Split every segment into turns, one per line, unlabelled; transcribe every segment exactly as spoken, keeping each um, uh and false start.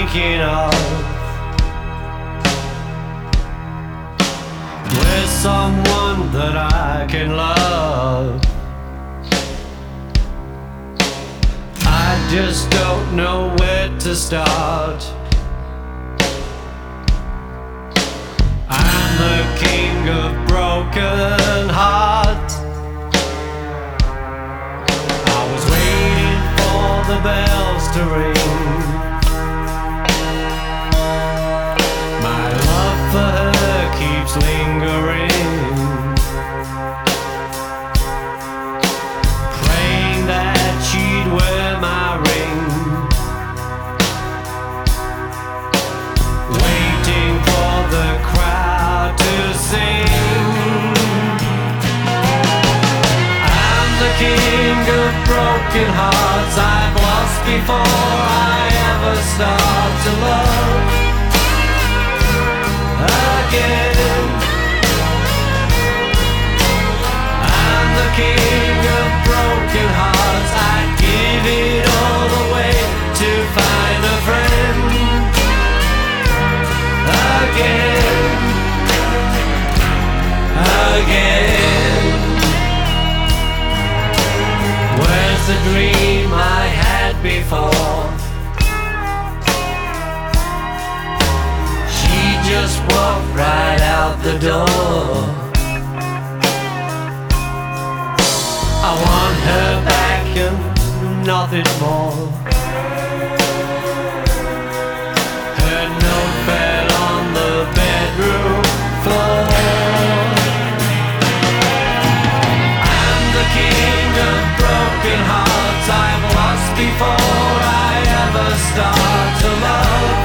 thinking of. Where's someone that I can love? I just don't know where to start. I'm the king of broken hearts. I was waiting for the bells to ring. My love for her keeps lingering, praying that she'd wear my ring, waiting for the crowd to sing. I'm the king of broken hearts. I've lost before I ever start to love again. I'm the king of broken hearts. I'd give it all away to find a friend again, again. Where's the dream I had before? She just walked right out the door. I want her back and nothing more. Her note fell on the bedroom floor. I'm the king of broken hearts. I've lost before I ever start to love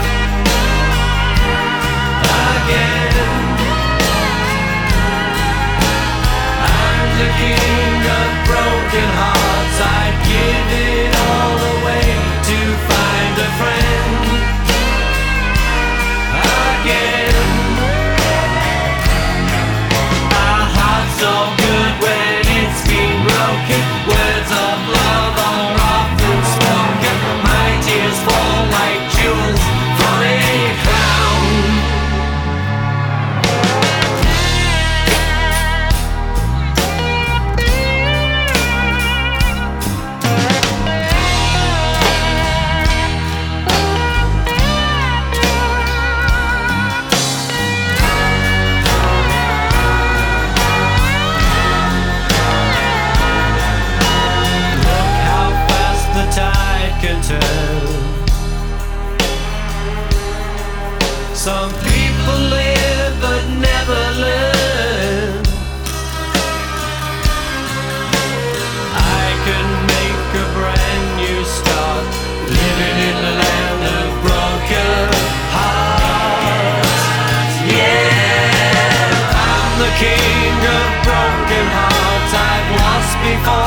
again. I'm the king of broken hearts. I'd give it all away to find a friend again. Our heart's so good when it's been broken. Words of love are often spoken. My tears fall like jewels from a crown. Some people live but never learn. I can make a brand new start, living in the land of broken hearts. Yeah, I'm the king of broken hearts. I've lost before